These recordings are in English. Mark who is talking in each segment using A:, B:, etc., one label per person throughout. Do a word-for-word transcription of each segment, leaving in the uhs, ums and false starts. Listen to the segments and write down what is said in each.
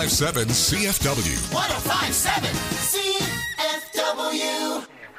A: five seven C F W.
B: one oh five seven C F W.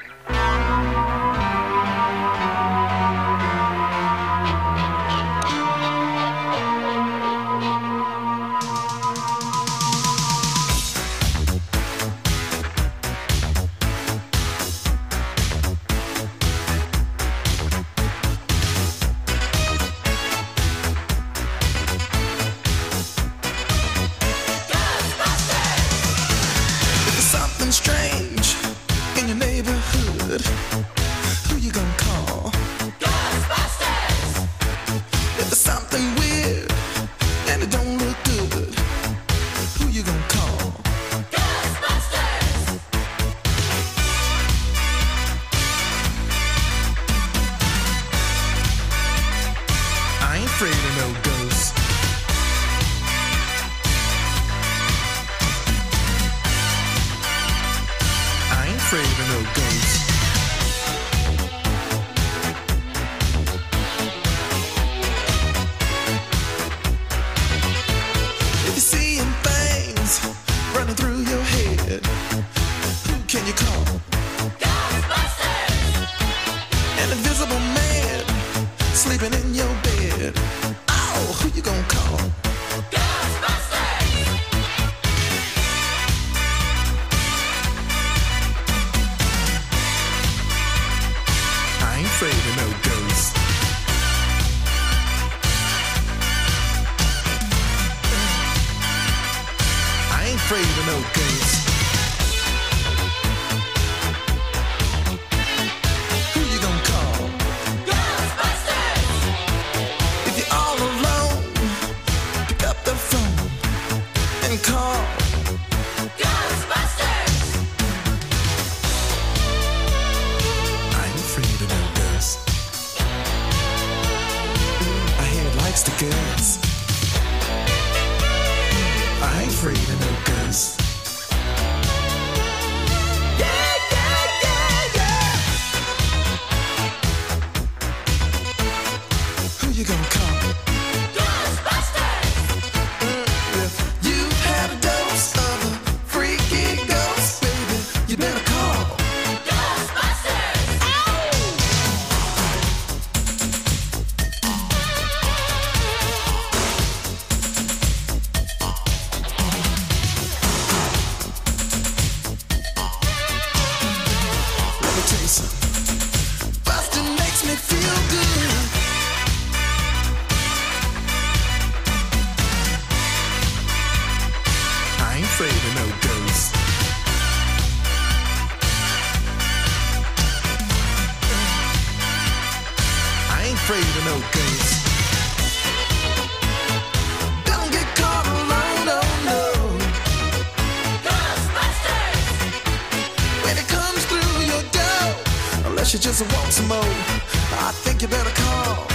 C: You just want some more. I think you better call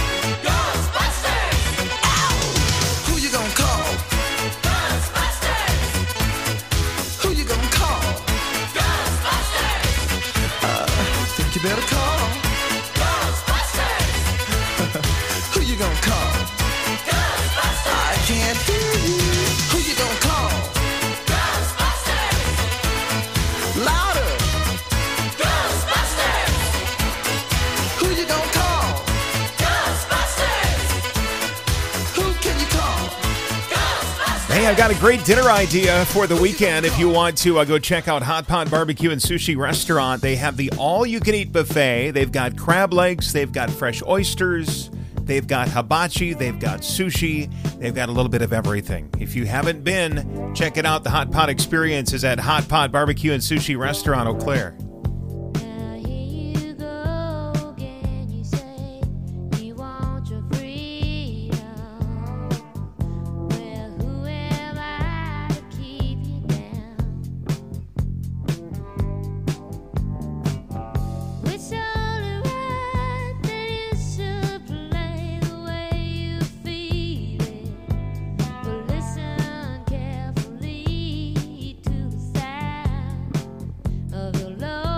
C: Ghostbusters. Ow! Who you gonna call? Ghostbusters. Who you gonna call? Ghostbusters. Uh, I think you better call Ghostbusters. Who you gonna call? Ghostbusters. I can't hear you. Who you gonna call? Ghostbusters. Louder.
D: Hey, I've got a great dinner idea for the weekend. If you want to uh, go check out Hot Pot Barbecue and Sushi Restaurant, they have the all-you-can-eat buffet. They've got crab legs, they've got fresh oysters, they've got hibachi, they've got sushi, they've got a little bit of everything. If you haven't been, check it out. The Hot Pot experience is at Hot Pot Barbecue and Sushi Restaurant, Eau Claire.
E: Of your love.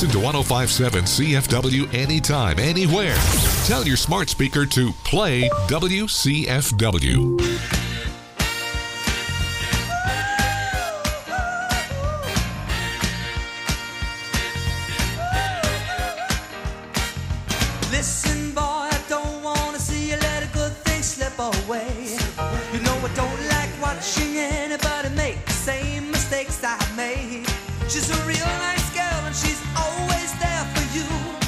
A: Listen to one oh five point seven C F W anytime, anywhere. Tell your smart speaker to play W C F W.
C: Listen, boy, I don't wanna see you let a good thing slip away. You know I don't like watching anybody make the same mistakes I made. She's a real nice girl and she's always there for you.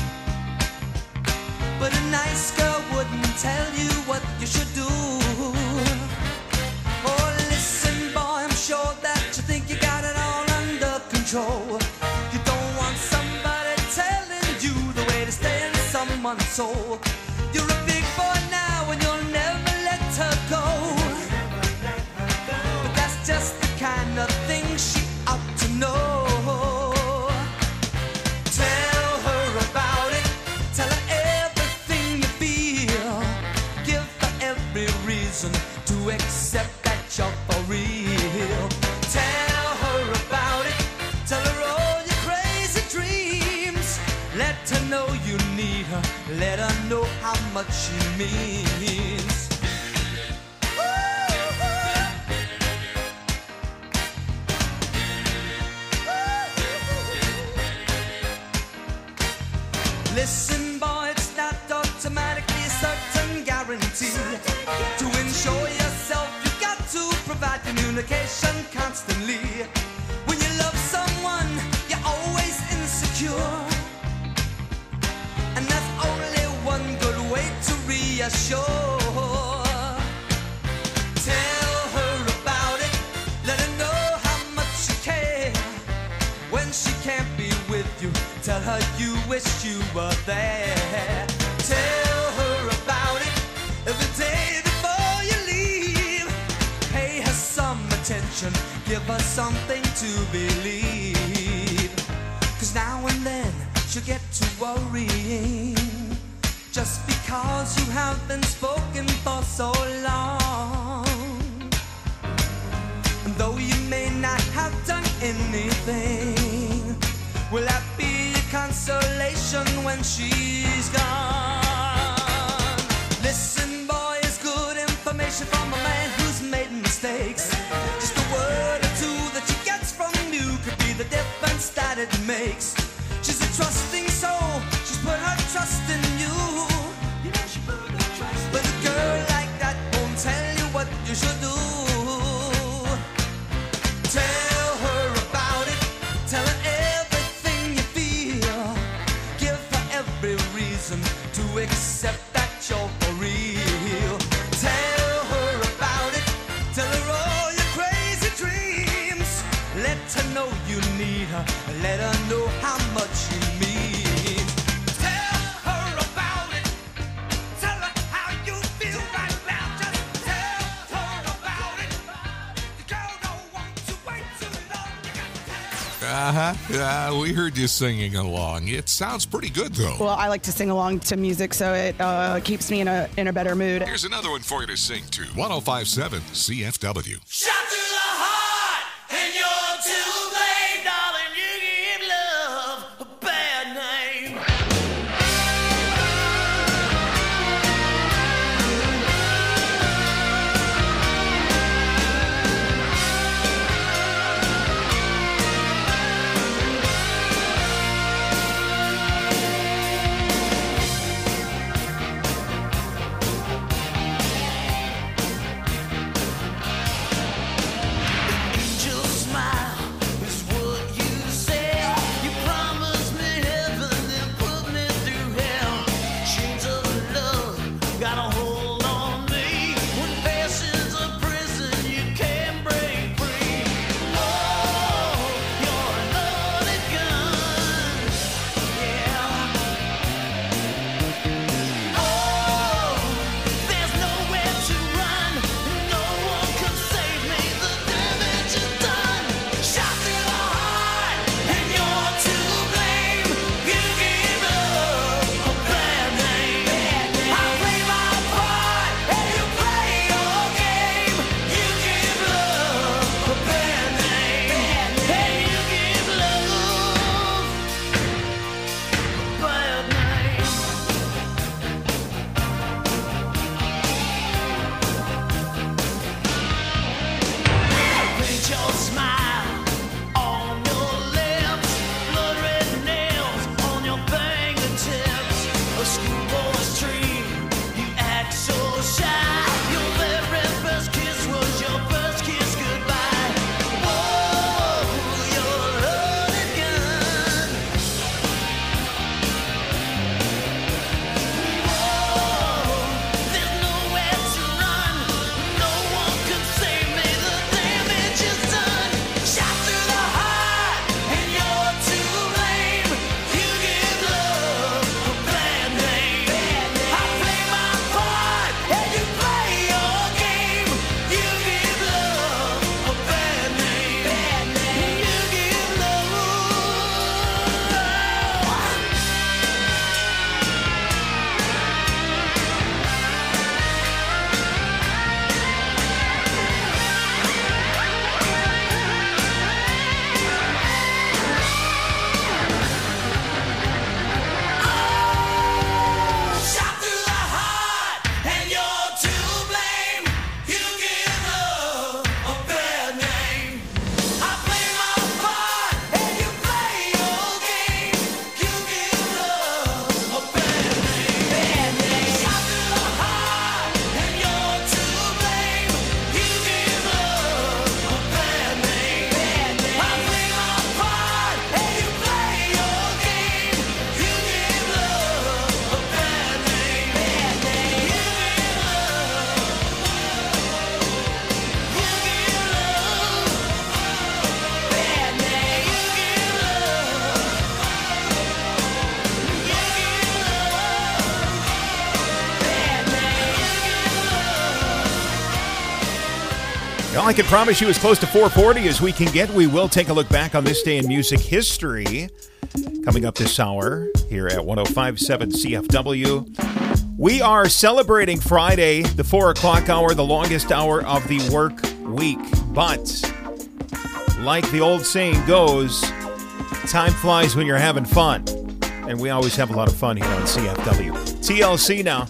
C: But a nice girl wouldn't tell you what you should do. Oh, listen, boy, I'm sure that you think you got it all under control. You don't want somebody telling you the way to stay in someone's soul. You're a big boy now and you'll never let her go. But that's just the kind of thing she ought to know. Tell her about it. Tell her everything you feel. Give her every reason to accept that you're for real. Tell her about it. Tell her all your crazy dreams. Let her know you need her. Let her know how much she means. Listen, boy, it's not automatically a certain guarantee. To ensure yourself, you got to provide communication constantly. When you love someone, you're always insecure. And that's only one good way to reassure. Tell her about it. Let her know how much you care. When she can't be with you, tell her you wish you were there. Tell her about it every day before you leave. Pay her some attention, give her something to believe. Cause now and then she'll get to worrying, just because you haven't spoken for so long. And though you may not have done anything, will that be a consolation when she's gone? Listen, boy, it's good information from a man who's made mistakes. Just a word or two that she gets from you could be the difference that it makes. She's a trusting soul, she's put her trust in you. You know she put her trust in you. But a girl like that won't tell you what you should do. Tell her about it, tell her everything you feel. Give her every reason to accept that you're for real. Tell her about it, tell her all your crazy dreams. Let her know you need her, let her know how much you mean. Tell her about it, tell her how you feel right now. Just tell her about it. The girl don't want to wait too long. You got to tell her.
A: Uh-huh. Uh, we heard you singing along. It sounds pretty good, though.
E: Well, I like to sing along to music, so it uh, keeps me in a in a better mood.
A: Here's another one for you to sing to. one oh five point seven C F W.
B: Shot to the heart, and you're too late, darling. You give love a bad name.
D: Well, I can promise you as close to four forty as we can get. We will take a look back on this day in music history coming up this hour here at one oh five point seven C F W. We are celebrating Friday, the four o'clock hour, the longest hour of the work week. But like the old saying goes, time flies when you're having fun. And we always have a lot of fun here on C F W. T L C now.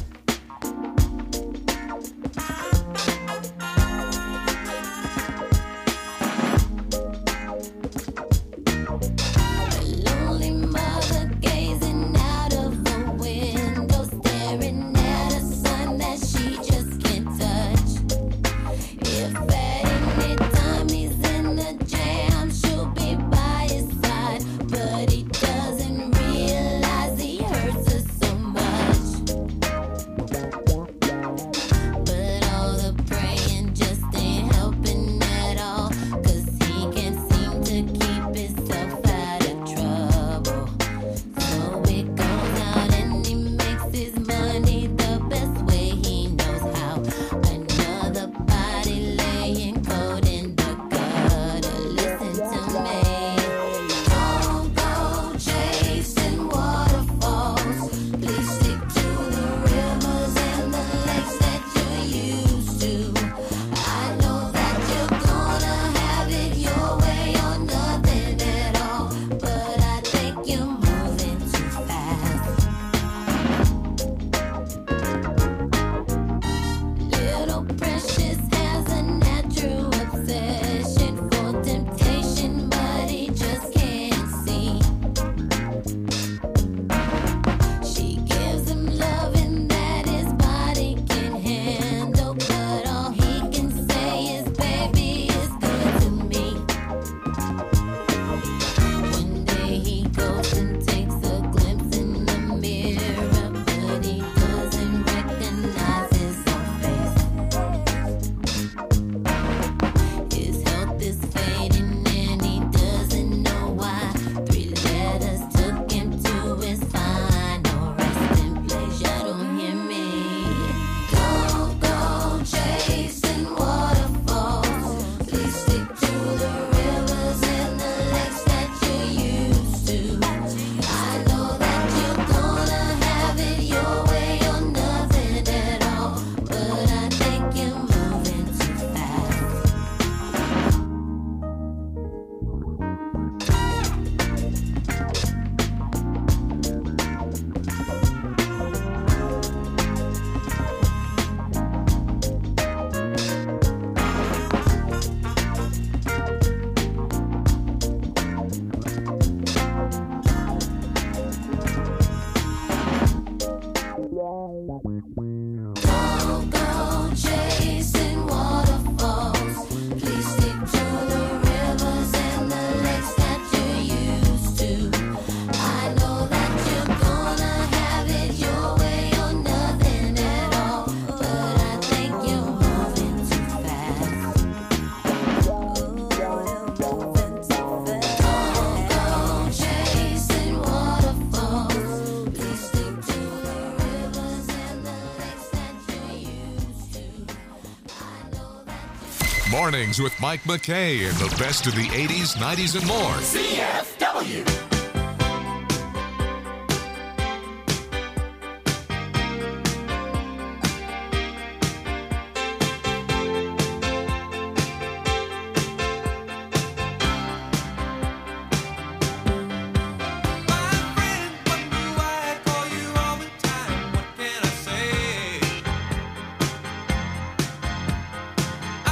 A: Mornings with Mike McKay and the best of the eighties, nineties, and more.
B: C F W.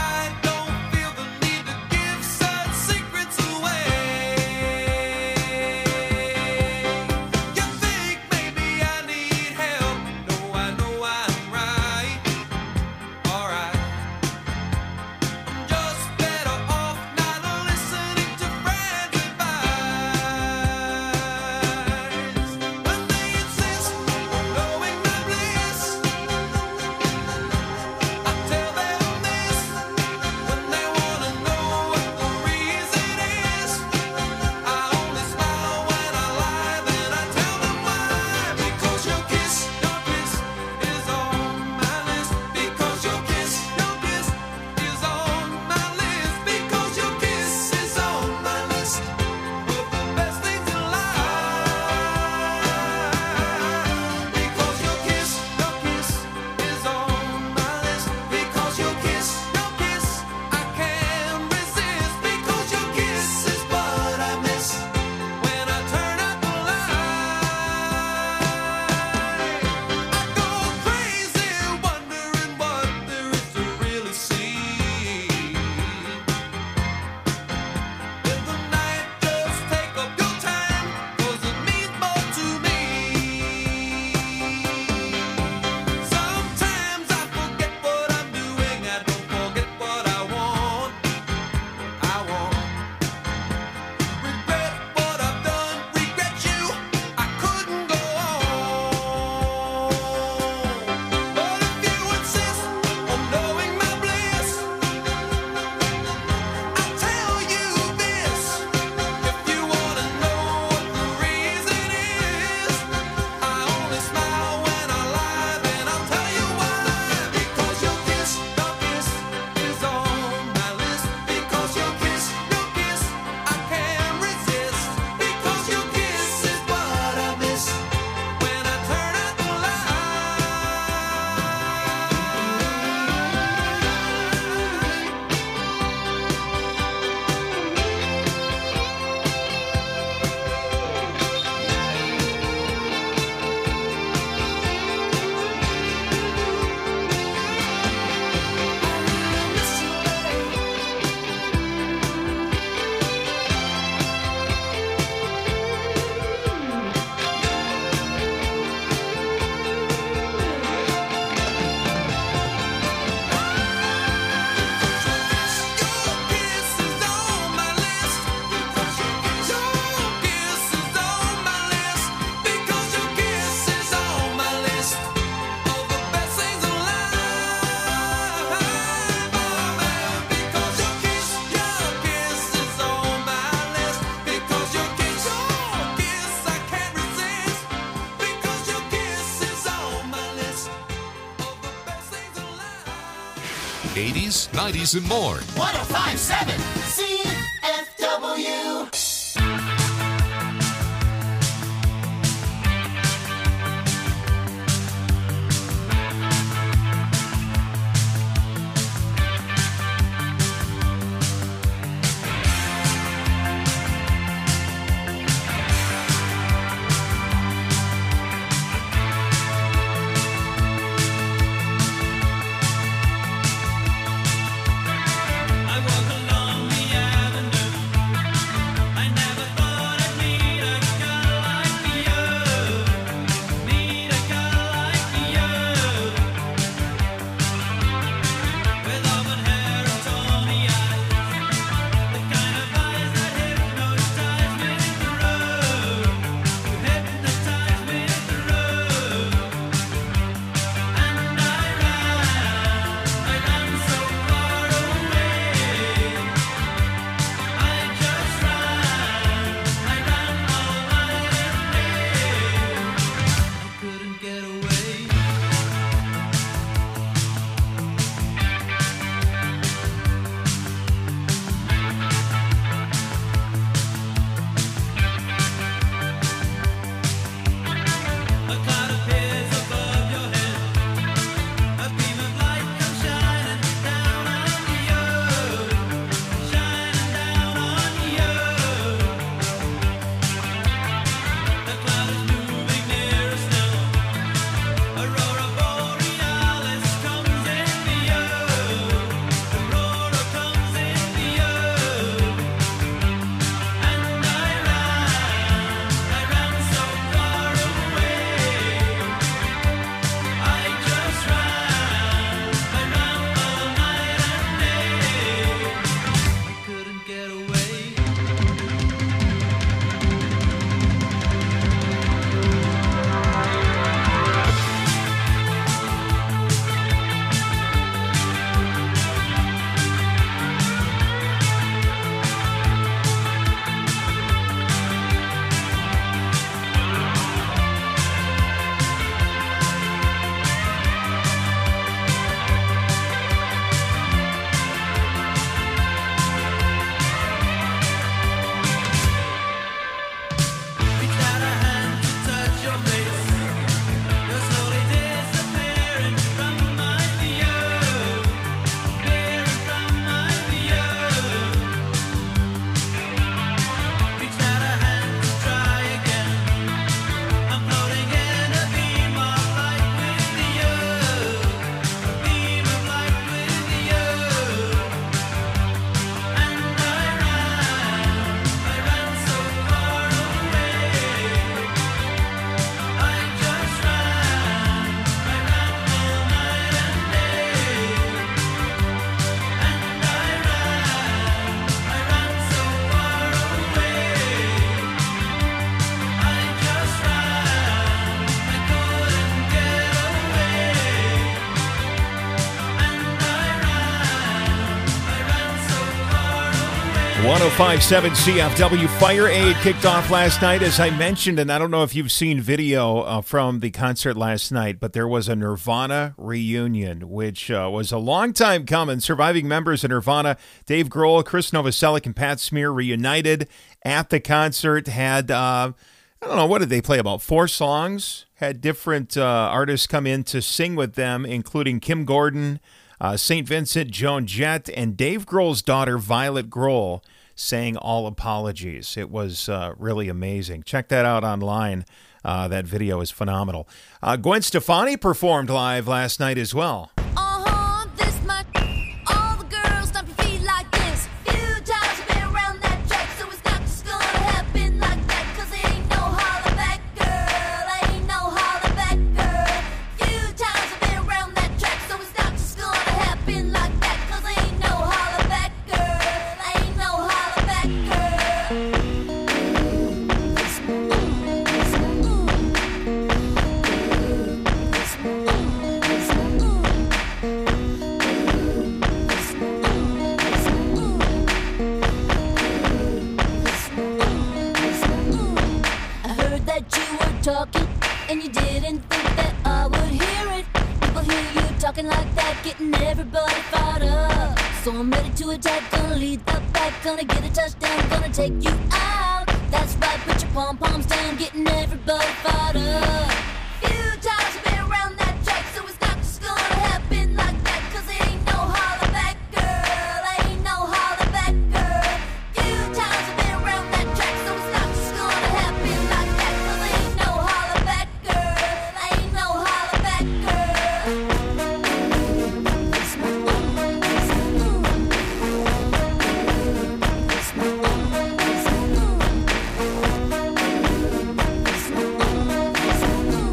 C: Secrets away.
A: eighties, nineties, and more.
B: one oh five point seven C F W.
F: I walk along the avenue.
D: one oh five point seven C F W. Fire Aid kicked off last night, as I mentioned, and I don't know if you've seen video uh, from the concert last night, but there was a Nirvana reunion, which uh, was a long time coming. Surviving members of Nirvana, Dave Grohl, Chris Novoselic, and Pat Smear reunited at the concert. Had, uh, I don't know, what did they play, about four songs? Had different uh, artists come in to sing with them, including Kim Gordon, uh, Saint Vincent, Joan Jett, and Dave Grohl's daughter, Violet Grohl, sang All Apologies. It was uh, really amazing. Check that out online. Uh, that video is phenomenal. Uh, Gwen Stefani performed live last night as well.
G: Uh-huh, this much. All the girls stomp your feet like this. Few times you've been around that track, so it's not just gonna happen like that. Cause it ain't no holler back, girl. Ain't no holler back, girl. Few times I've been around that track, so it's not just gonna happen like that. Cause it ain't no holler back, girl. Ain't no holler back, girl. rocking like that, getting everybody fired up. So I'm ready to attack, gonna lead the pack, gonna get a touchdown, gonna take you out. That's right, put your pom-poms down, getting everybody fired up. Few times I've been around that track, so it's not just gonna happen like that, cause it ain't no holler back, girl, ain't no holler back, girl. Few times I've been around that track, so it's not just gonna happen like that, cause it ain't no holler back, girl, ain't no holler back, girl. It's my own, it's my own. It's my own, it's my own. It's my own, it's my own.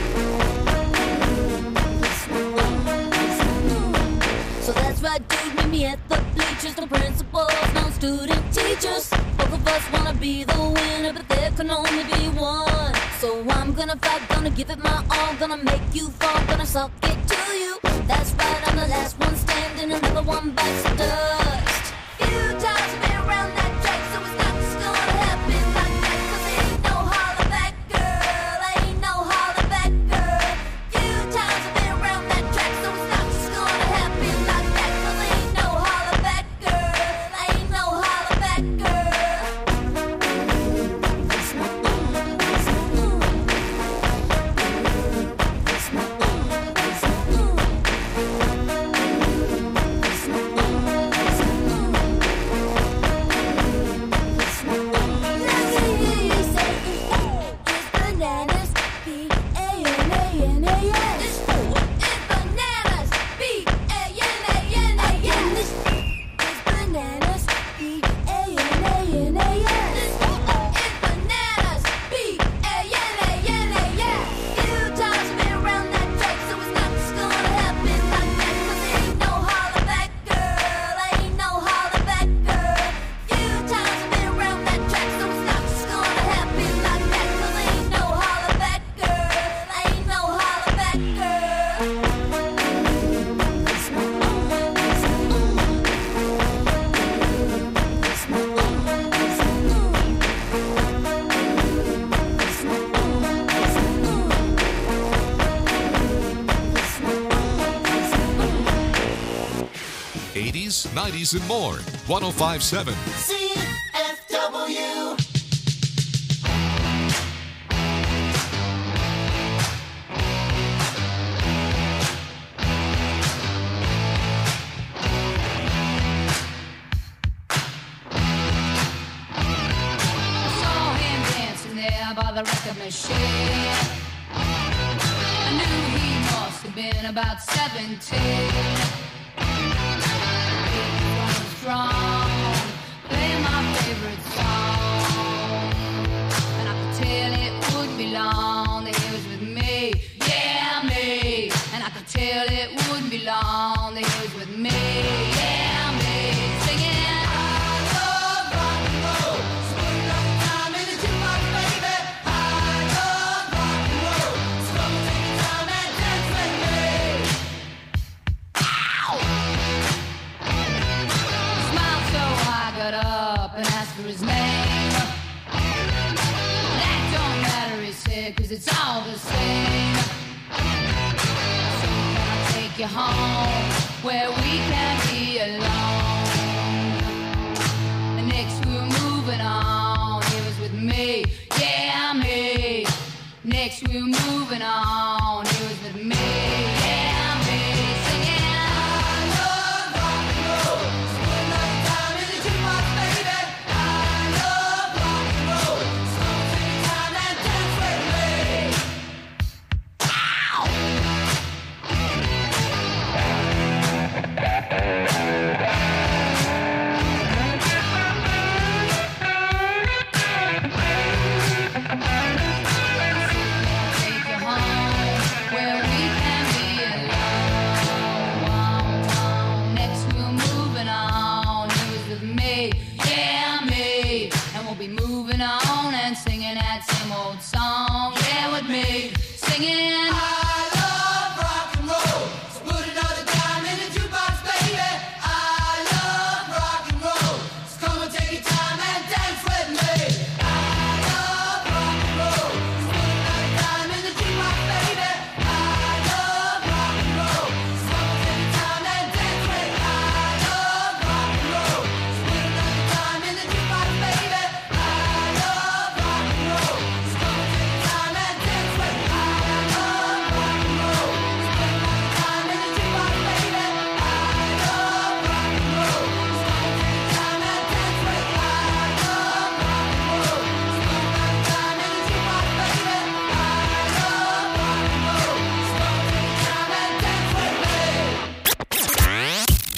G: It's my own, it's my own. So that's right, dude, meet me at the bleachers. No principals, no student teachers. Both of us wanna be the winner, but there can only be one. So I'm gonna fight, gonna give it my all, gonna make you fall, gonna suck it to you. That's right, I'm the last one standing, another one bites the dust. Few times I've been around that track, so it's not just gonna happen like that, cause it ain't no holler back, girl, ain't no holler back, girl. Few times I've been around that track, so it's not just gonna happen like that, cause it ain't no holler back, girl, ain't no holler back, girl. It's my own, it's my own. It's my own, it's my own. It's my own, it's my own. It's my own. Let me hear you say it. It's bananas, B A N A N A S. It's bananas, B A N A N A S. It's bananas, B A N A N A S. It's bananas, B A N A N A S. Few times I've been around that track, so it's not just gonna happen like that, cause it ain't no holler back, girl, ain't no holler back, girl. Few times I've been around that track, so it's not just gonna happen like that, cause it ain't no holler back, girl, ain't no holler back, girl. It's my own, it's my own. It's my own, it's my own. It's my own, it's my own. It's my own, it's my own.
A: eighties, nineties, and more. one oh five point seven.
B: C F W.
H: Saw him dancing there by the record machine. I knew he must have been about seventeen. He was strong, playing my favorite song, and I could tell it wouldn't be long that he was with me, yeah me. And I could tell it wouldn't be long that he was with me, yeah me. Singing. Smiled so I got up and asked for his name. That don't matter, he said, cause it's all the same. So can I take you home where we can be alone? And next we were moving on, he was with me, yeah me. Next we were moving on, he was with me, yeah me. Singing. Take you home where we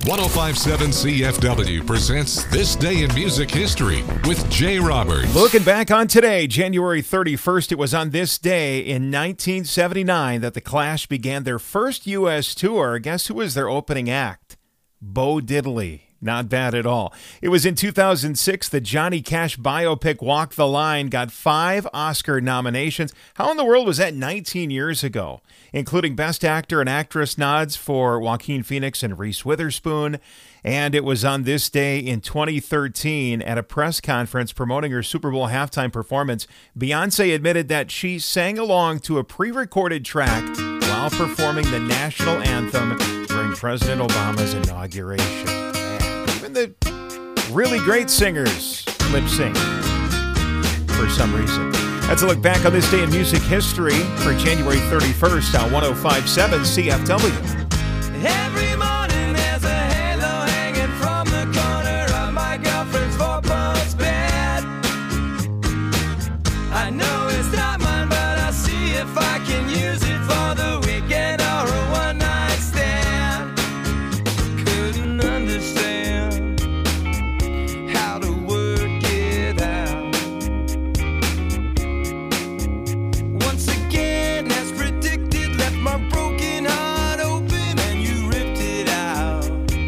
A: ten fifty-seven C F W presents This Day in Music History with Jay Roberts.
D: Looking back on today, January thirty-first, it was on this day in nineteen seventy-nine that the Clash began their first U S tour. Guess who was their opening act? Bo Diddley. Not bad at all. It was in two thousand six the Johnny Cash biopic Walk the Line got five Oscar nominations. How in the world was that nineteen years ago? Including Best Actor and Actress nods for Joaquin Phoenix and Reese Witherspoon. And it was on this day in twenty thirteen at a press conference promoting her Super Bowl halftime performance, Beyonce admitted that she sang along to a pre-recorded track while performing the national anthem during President Obama's inauguration. Man, even the really great singers lip sync for some reason. That's a look back on this day in music history for January thirty-first on ten fifty-seven C F W.
C: Every morning there's a halo hanging from the corner of my girlfriend's four-post bed. I know it's not mine, but I'll see if I can use it for the weekend or a one-night stand. Couldn't understand how to work it out. Once again, as predicted, left my broken heart open and you ripped it out.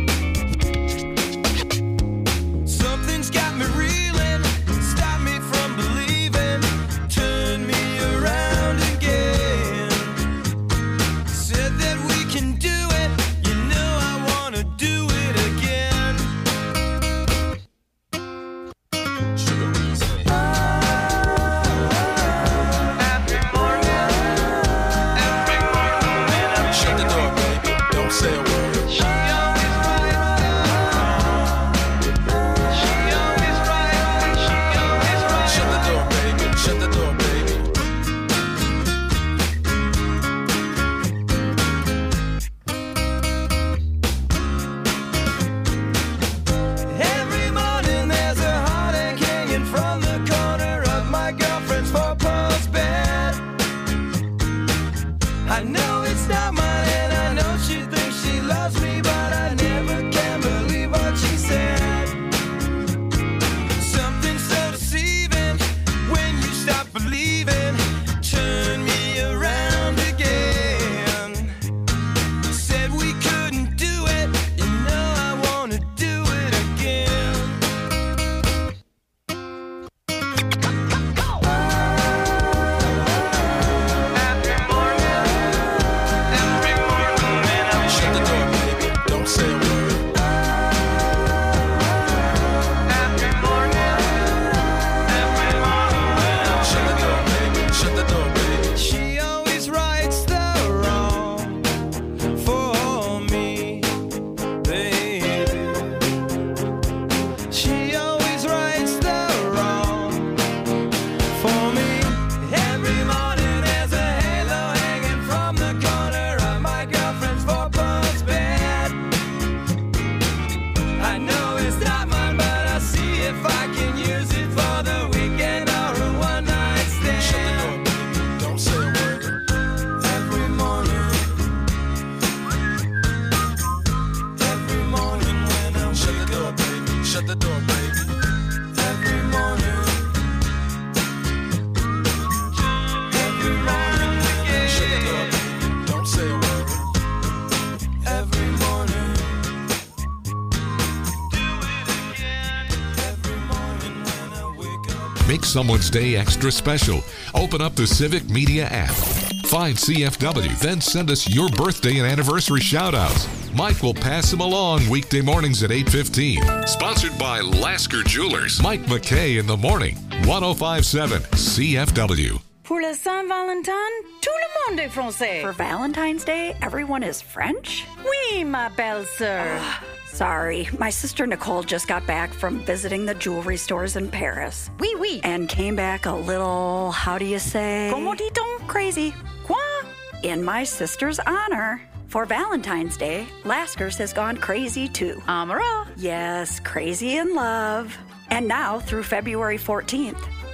C: Something's got me reeling, stop me from believing, turn me around again. Said that we can do it, you know I wanna do it again. Every morning, every morning when I'm
I: Shut the door, baby. Don't say a word.
C: She always right. She always right. She always right.
I: Shut the door, baby. Shut the door, baby.
C: Every morning there's a heartache hanging from the corner of my girlfriend's four-post bed. I know it's not mine and I know she thinks she loves me, but I never can believe what she said. Something so deceiving when you stop believing, turn me around again. Said we couldn't do it, you know I wanna do it again. Every morning, every morning when I'm
I: Shut the door, baby. Don't say a word.
C: every morning, every morning when I'm
I: Shut the door, baby. Shut the door, baby.
C: She always rights the wrong for me, baby. She always rights the wrong for me. Every morning there's a halo hanging from the corner of my girlfriend's four-post bed. I know it's not mine, but I'll see if I can use it for the weekend or a one-night stand.
I: Shut the door, baby. Don't say a word.
C: Every morning, every morning when I'm
I: Shut the door, baby. Shut the door, baby.
C: every morning, every morning again.
I: Shut the door, baby. Don't say a word.
C: Every morning, do it again. Every morning when I wake up.
A: Make someone's day extra special. Open up the Civic Media app. Find C F W, then send us your birthday and anniversary shout-outs. Mike will pass them along weekday mornings at eight fifteen. Sponsored by Lasker Jewelers. Mike McKay in the morning. ten fifty-seven C F W.
J: Pour le Saint-Valentin, tout le monde est français.
K: For Valentine's Day, everyone is French?
J: Oui, ma belle-sœur.
K: Sorry, my sister Nicole just got back from visiting the jewelry stores in Paris.
J: Oui, oui.
K: And came back a little, how do you say?
J: Comment dit-on?
K: Crazy.
J: Quoi?
K: In my sister's honor. For Valentine's Day, Lasker's has gone crazy too.
J: Amara.
K: Yes, crazy in love. And now through February fourteenth,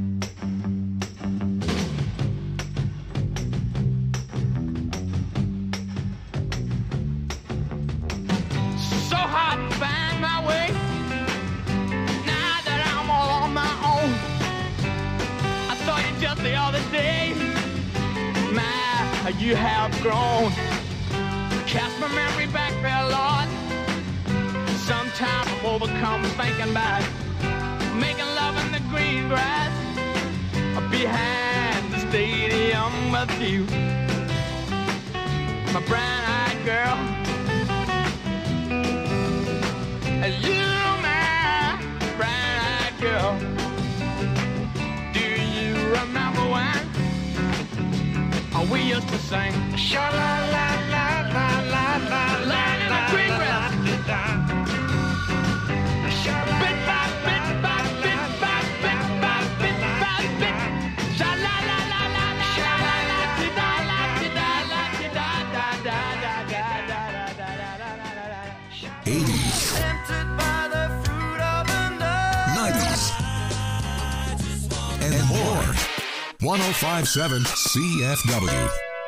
L: So hard to find my way the other day. My, you have grown. Cast my memory back there, Lord. Sometimes I'm overcome thinking about making love in the green grass behind the stadium with you, my brown-eyed girl. You, my brown-eyed girl. Do you remember when we used to sing sha-la-la-la-la-la-la-la, lying in the green grass? Bit by bit by bit by bit by bit by bit. Sha-la-la-la-la-la, sha-la-la-la-la-la-la-la-la-la-la-la-la-la-la-la-la-la-la.
A: eighties, nineties, and more. one oh five point seven C F W.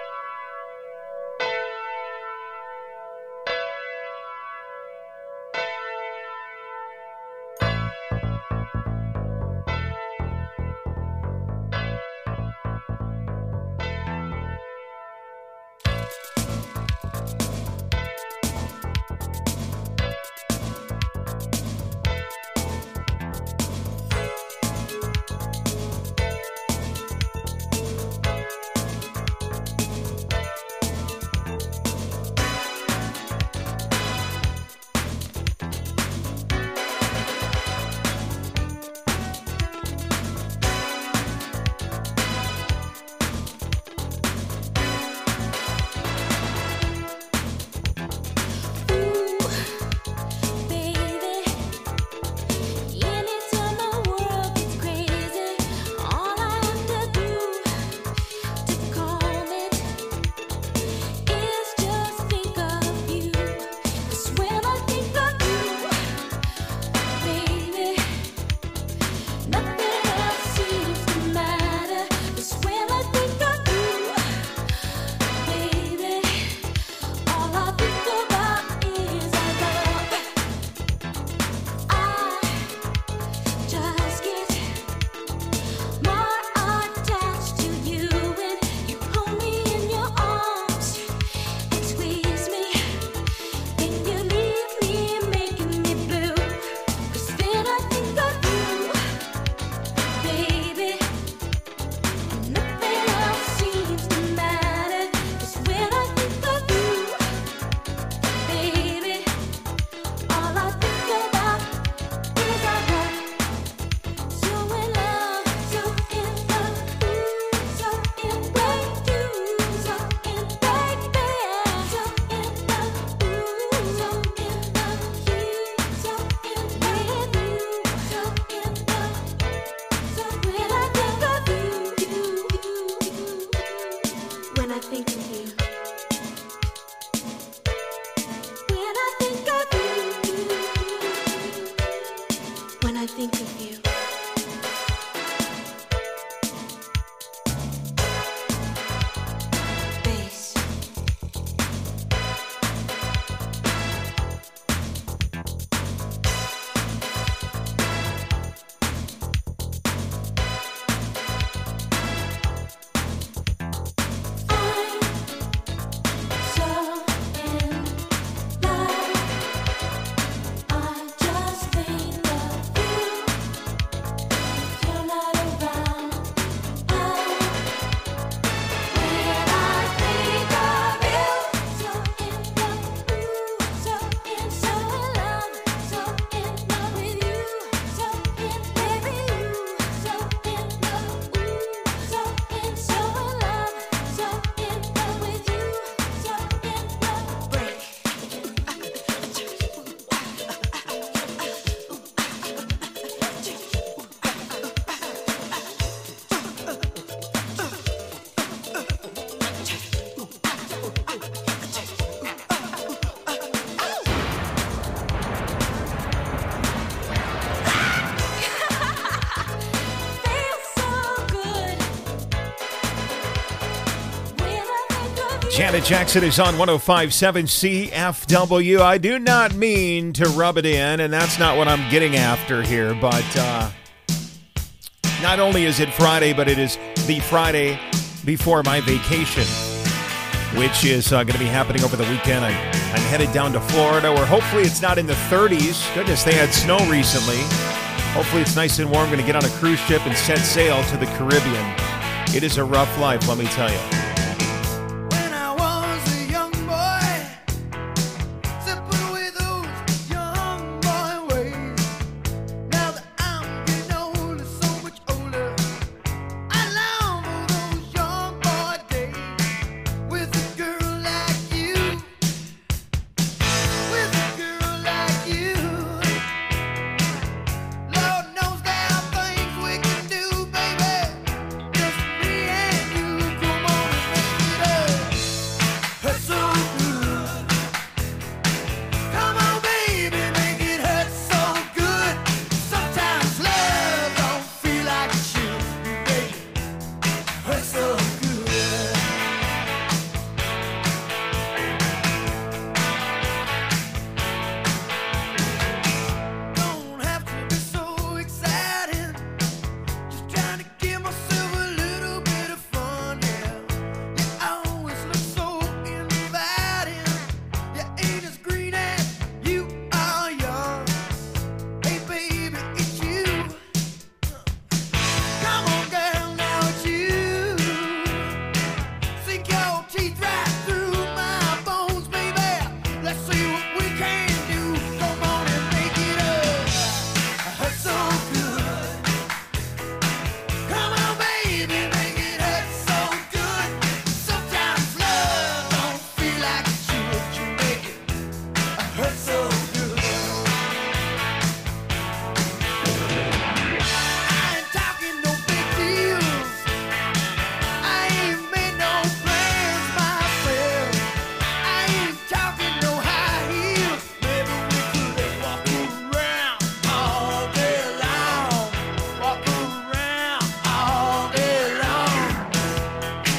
D: Janet Jackson is on one oh five point seven C F W. I do not mean to rub it in, and that's not what I'm getting after here, but uh, not only is it Friday, but it is the Friday before my vacation, which is uh, going to be happening over the weekend. I'm, I'm headed down to Florida, where hopefully it's not in the thirties. Goodness, they had snow recently. Hopefully it's nice and warm. I'm going to get on a cruise ship and set sail to the Caribbean. It is a rough life, let me tell you.
C: When I was a young boy, sipping away those young boy ways. Now that I'm getting older, so much older, I long for those young boy days with a girl like you, with a girl like you. Lord knows there are things we can do, baby, just me and you. Come on and make it up. Hurt so good. Come on, baby, make it hurt so good. Sometimes love don't feel like it should, baby. Hurt so good. Don't have to be so exciting. Just trying to give myself a little bit of fun, yeah. You always look so inviting. You ain't as green as you are young. Hey, baby, it's you. Come on, girl, now it's you. Sink your teeth right through my bones, baby. Let's see what we can do. Come on and make it up. Hurt so good. Come on, baby, make it hurt so good. Sometimes love don't feel like it should. You make it hurt so good. I ain't talking no big deals. I ain't made no plans myself. I ain't talking no high heels. Maybe we could walk around all day long. Walk around all day long.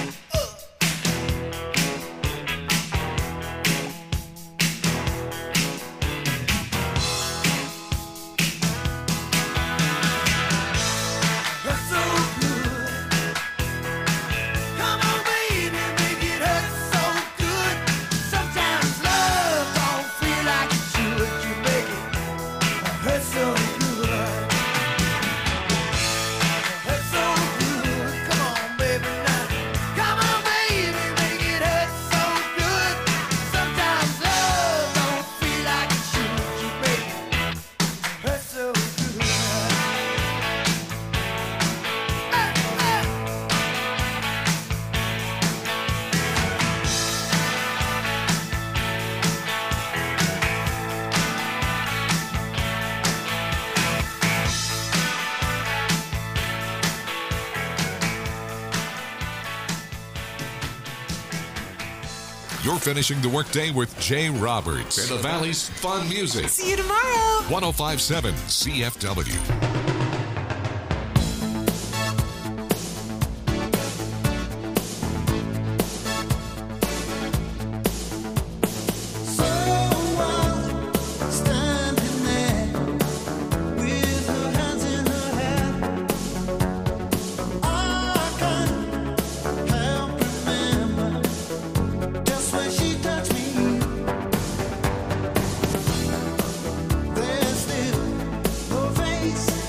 C: Hurt so good. Come on, baby, make it hurt so good. Sometimes love don't feel like it should. You make it hurt so good. Hurt so good. Come on, baby, now. Come on, baby, make it hurt so good. Sometimes love don't feel like it should. You make it hurt so good.
A: You're finishing the workday with Jay Roberts and the Valley's fun music.
M: See you tomorrow.
A: one oh five point seven C F W.
C: Standing there with her hands in her hair, I can't help remember just when she touched me. There's still no face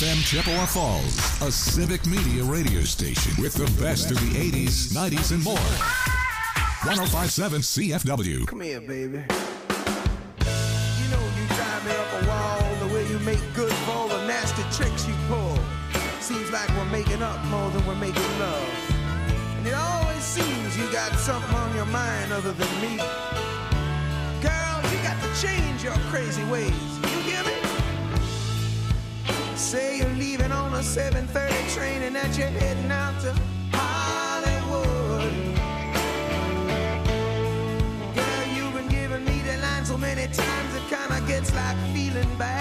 A: F M Chippewa Falls, a Civic Media radio station with the best of the eighties, nineties, and more. one oh five point seven C F W.
M: Come here, baby. You know you drive me up a wall, the way you make good for all the nasty tricks you pull. Seems like we're making up more than we're making love. And it always seems you got something on your mind other than me. Girl, you got to change your crazy ways. You hear me? Say you're leaving on a seven thirty train and that you're heading out to Hollywood. Girl, you've been giving me the line so many times it kinda gets like feeling bad.